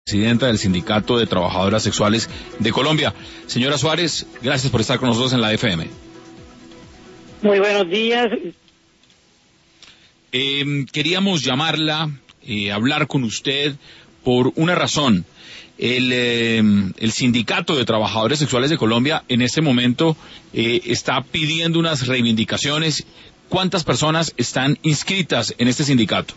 presidenta del Sindicato de Trabajadoras Sexuales de Colombia. Señora Suárez, gracias por estar con nosotros en la FM. Muy buenos días. Queríamos llamarla, hablar con usted por una razón. El Sindicato de Trabajadores Sexuales de Colombia en este momento está pidiendo unas reivindicaciones. ¿Cuántas personas están inscritas en este sindicato?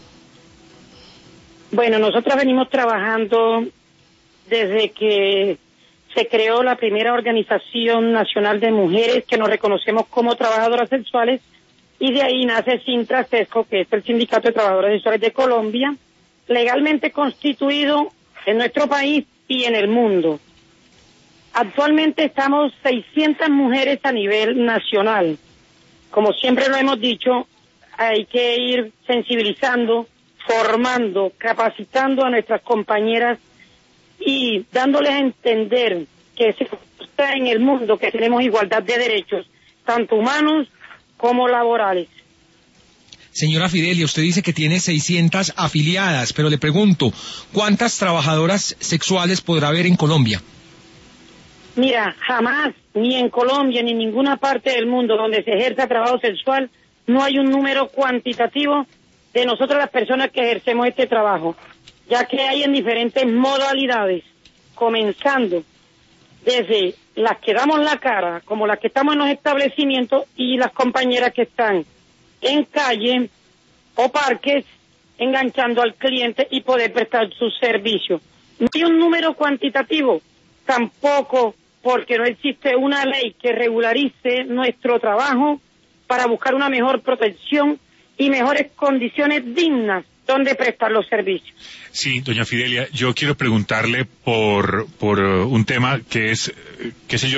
Bueno, nosotros venimos trabajando desde que se creó la primera organización nacional de mujeres que nos reconocemos como trabajadoras sexuales, y de ahí nace Sintrasesco, que es el Sindicato de Trabajadoras Sexuales de Colombia, legalmente constituido en nuestro país y en el mundo. Actualmente estamos 600 mujeres a nivel nacional. Como siempre lo hemos dicho, hay que ir sensibilizando, formando, capacitando a nuestras compañeras y dándoles a entender que se está en el mundo, que tenemos igualdad de derechos, tanto humanos como laborales. Señora Fidelia, usted dice que tiene 600 afiliadas, pero le pregunto, ¿cuántas trabajadoras sexuales podrá haber en Colombia? Mira, jamás, ni en Colombia, ni en ninguna parte del mundo donde se ejerza trabajo sexual, no hay un número cuantitativo de nosotros las personas que ejercemos este trabajo, ya que hay en diferentes modalidades, comenzando desde las que damos la cara, como las que estamos en los establecimientos, y las compañeras que están en calle o parques, enganchando al cliente y poder prestar sus servicios. No hay un número cuantitativo, tampoco porque no existe una ley que regularice nuestro trabajo para buscar una mejor protección y mejores condiciones dignas donde prestar los servicios. Sí, doña Fidelia, yo quiero preguntarle por un tema que es, qué sé yo,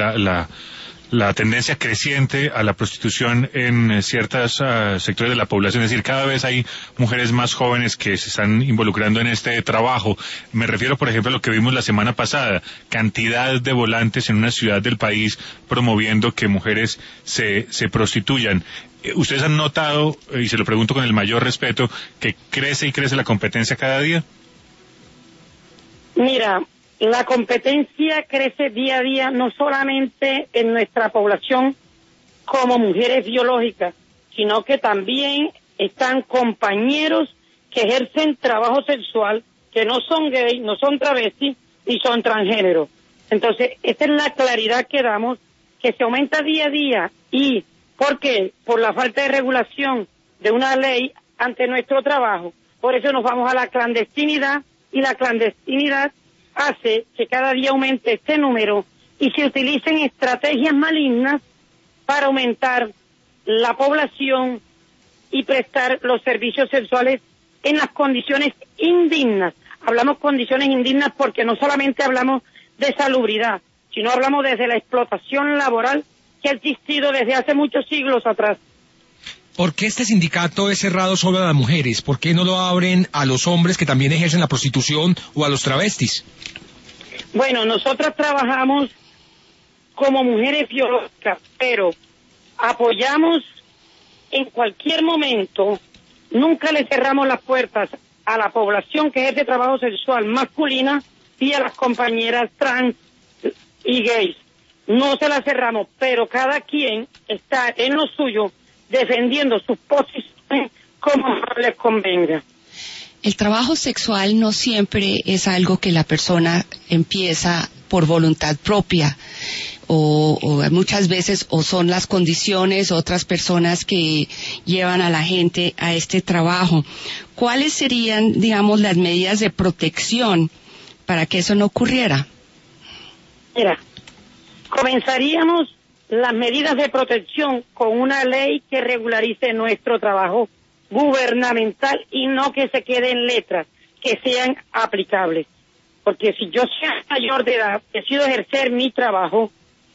la tendencia creciente a la prostitución en ciertos sectores de la población. Es decir, cada vez hay mujeres más jóvenes que se están involucrando en este trabajo. Me refiero, por ejemplo, a lo que vimos la semana pasada, cantidad de volantes en una ciudad del país promoviendo que mujeres se prostituyan. ¿Ustedes han notado, y se lo pregunto con el mayor respeto, que crece y crece la competencia cada día? Mira, la competencia crece día a día, no solamente en nuestra población como mujeres biológicas, sino que también están compañeros que ejercen trabajo sexual, que no son gays, no son travestis y son transgénero. Entonces, esta es la claridad que damos, que se aumenta día a día. ¿Y por qué? Por la falta de regulación de una ley ante nuestro trabajo. Por eso nos vamos a la clandestinidad, y la clandestinidad hace que cada día aumente este número y se utilicen estrategias malignas para aumentar la población y prestar los servicios sexuales en las condiciones indignas. Hablamos condiciones indignas porque no solamente hablamos de salubridad, sino hablamos desde la explotación laboral que ha existido desde hace muchos siglos atrás. ¿Por qué este sindicato es cerrado solo a las mujeres? ¿Por qué no lo abren a los hombres que también ejercen la prostitución o a los travestis? Bueno, nosotras trabajamos como mujeres biológicas, pero apoyamos en cualquier momento, nunca le cerramos las puertas a la población que ejerce trabajo sexual masculina y a las compañeras trans y gays. No se las cerramos, pero cada quien está en lo suyo, defendiendo sus posiciones como les convenga. El trabajo sexual no siempre es algo que la persona empieza por voluntad propia, o muchas veces o son las condiciones, otras personas que llevan a la gente a este trabajo. ¿Cuáles serían, digamos, las medidas de protección para que eso no ocurriera? Mira, comenzaríamos las medidas de protección con una ley que regularice nuestro trabajo gubernamental y no que se quede en letras, que sean aplicables. Porque si yo soy mayor de edad, decido ejercer mi trabajo,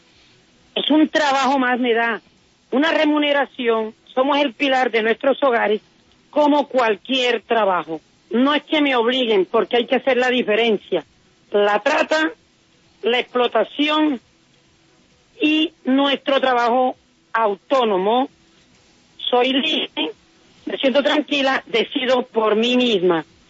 es un trabajo más, me da una remuneración, somos el pilar de nuestros hogares, como cualquier trabajo. No es que me obliguen, porque hay que hacer la diferencia. La trata, la explotación y nuestro trabajo autónomo. Soy libre, me siento tranquila, decido por mí misma.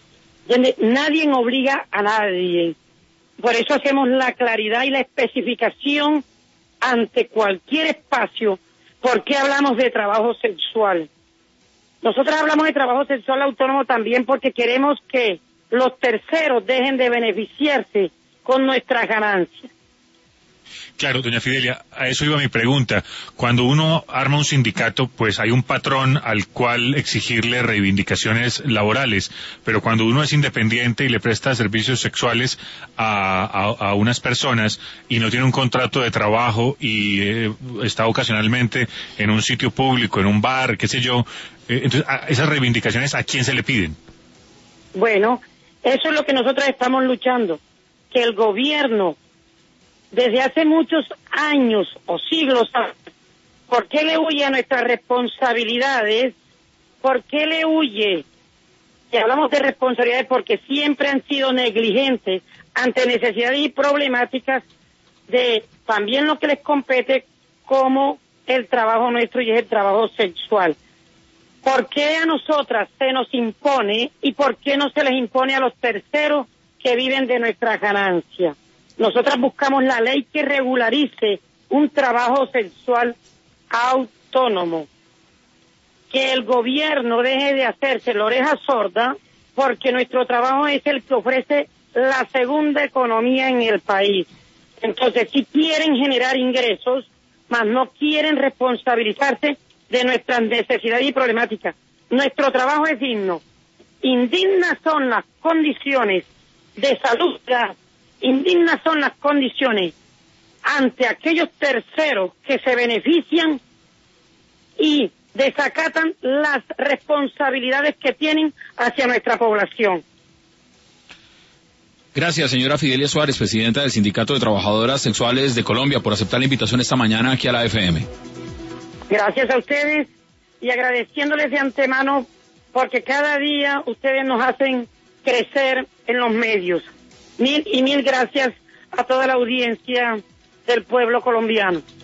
donde nadie obliga a nadie. Por eso hacemos la claridad y la especificación ante cualquier espacio. ¿Por qué hablamos de trabajo sexual? Nosotros hablamos de trabajo sexual autónomo también porque queremos que los terceros dejen de beneficiarse con nuestras ganancias. Claro, doña Fidelia, a eso iba mi pregunta. Cuando uno arma un sindicato, pues hay un patrón al cual exigirle reivindicaciones laborales, pero cuando uno es independiente y le presta servicios sexuales a unas personas y no tiene un contrato de trabajo y está ocasionalmente en un sitio público, en un bar, qué sé yo, entonces esas reivindicaciones, ¿a quién se le piden? Bueno, eso es lo que nosotros estamos luchando, que el gobierno desde hace muchos años o siglos, ¿por qué le huye a nuestras responsabilidades? ¿Por qué le huye? Y hablamos de responsabilidades porque siempre han sido negligentes ante necesidades y problemáticas de también lo que les compete como el trabajo nuestro y es el trabajo sexual. ¿Por qué a nosotras se nos impone y por qué no se les impone a los terceros que viven de nuestras ganancias? Nosotras buscamos la ley que regularice un trabajo sexual autónomo. Que el gobierno deje de hacerse la oreja sorda, porque nuestro trabajo es el que ofrece la segunda economía en el país. Entonces, si quieren generar ingresos, mas no quieren responsabilizarse de nuestras necesidades y problemáticas. Nuestro trabajo es digno. Indignas son las condiciones de salud, indignas son las condiciones ante aquellos terceros que se benefician y desacatan las responsabilidades que tienen hacia nuestra población. Gracias, señora Fidelia Suárez, presidenta del Sindicato de Trabajadoras Sexuales de Colombia, por aceptar la invitación esta mañana aquí a la FM. Gracias a ustedes y agradeciéndoles de antemano porque cada día ustedes nos hacen crecer en los medios. Mil gracias a toda la audiencia del pueblo colombiano.